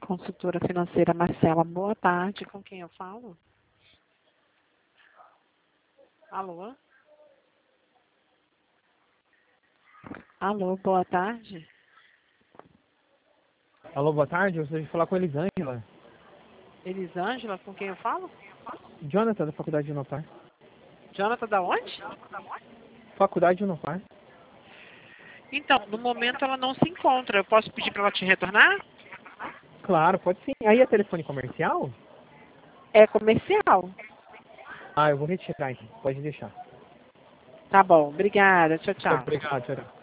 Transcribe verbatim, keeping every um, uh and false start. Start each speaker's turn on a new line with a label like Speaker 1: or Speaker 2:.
Speaker 1: consultora financeira Marcela. Boa tarde, com quem eu falo? Alô? Alô, boa tarde.
Speaker 2: Alô, boa tarde. Eu gostaria de falar com a Elisângela.
Speaker 1: Elisângela, com quem eu falo?
Speaker 2: Jonathan, da Faculdade de Unopar.
Speaker 1: Jonathan, da onde?
Speaker 2: Faculdade de Unopar.
Speaker 1: Então, no momento ela não se encontra. Eu posso pedir para ela te retornar?
Speaker 2: Claro, pode sim. Aí é telefone comercial?
Speaker 1: É comercial.
Speaker 2: Ah, eu vou retirar então. Pode deixar.
Speaker 1: Tá bom, obrigada. Tchau, tchau.
Speaker 2: Obrigado, tchau.